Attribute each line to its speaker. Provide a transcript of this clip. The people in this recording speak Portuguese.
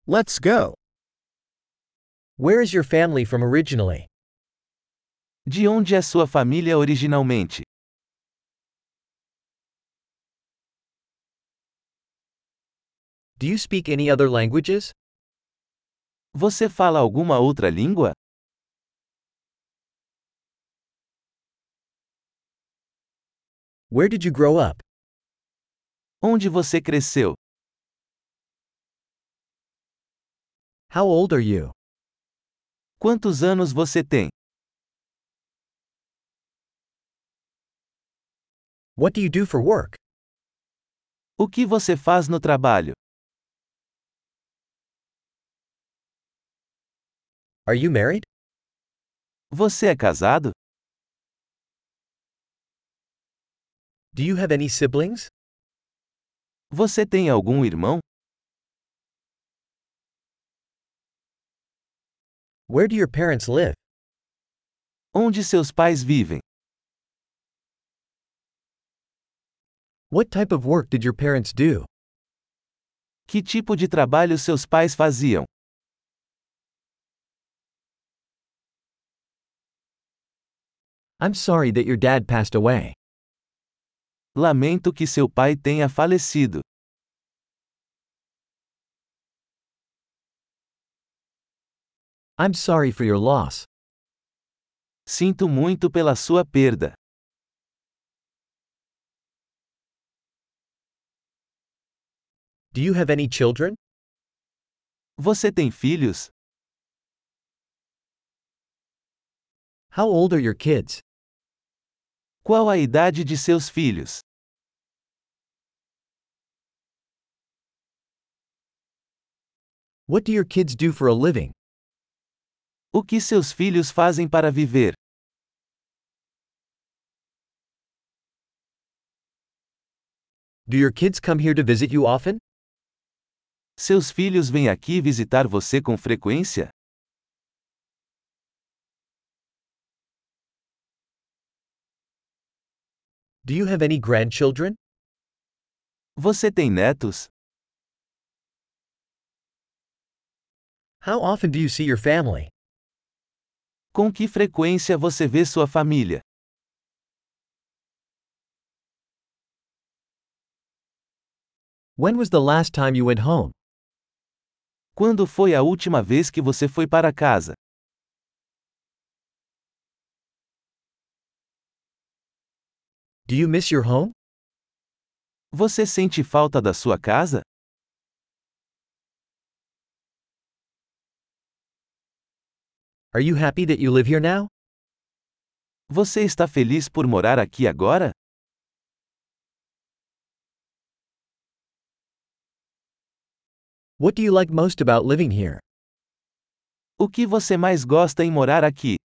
Speaker 1: Let's go.
Speaker 2: Where is your family from originally?
Speaker 3: De onde é sua família originalmente?
Speaker 2: Do you speak any other languages?
Speaker 3: Você fala alguma outra língua?
Speaker 2: Where did you grow up?
Speaker 3: Onde você cresceu?
Speaker 2: How old are you?
Speaker 3: Quantos anos você tem?
Speaker 2: What do you do for work?
Speaker 3: O que você faz no trabalho?
Speaker 2: Are you married?
Speaker 3: Você é casado?
Speaker 2: Do you have any siblings?
Speaker 3: Você tem algum irmão?
Speaker 2: Where do your parents live?
Speaker 3: Onde seus pais vivem?
Speaker 2: What type of work did your parents do?
Speaker 3: Que tipo de trabalho seus pais faziam?
Speaker 2: I'm sorry that your dad passed away.
Speaker 3: Lamento que seu pai tenha falecido.
Speaker 2: I'm sorry for your loss.
Speaker 3: Sinto muito pela sua perda.
Speaker 2: Do you have any children?
Speaker 3: Você tem filhos?
Speaker 2: How old are your kids?
Speaker 3: Qual a idade de seus filhos?
Speaker 2: What do your kids do for a living?
Speaker 3: O que seus filhos fazem para viver?
Speaker 2: Do your kids come here to visit you often?
Speaker 3: Seus filhos vêm aqui visitar você com frequência?
Speaker 2: Do you have any grandchildren?
Speaker 3: Você tem netos?
Speaker 2: How often do you see your family?
Speaker 3: Com que frequência você vê sua família?
Speaker 2: When was the last time you went home?
Speaker 3: Quando foi a última vez que você foi para casa?
Speaker 2: Do you miss your home?
Speaker 3: Você sente falta da sua casa?
Speaker 2: Are you happy that you live here now?
Speaker 3: Você está feliz por morar aqui agora?
Speaker 2: What do you like most about living here?
Speaker 3: O que você mais gosta em morar aqui?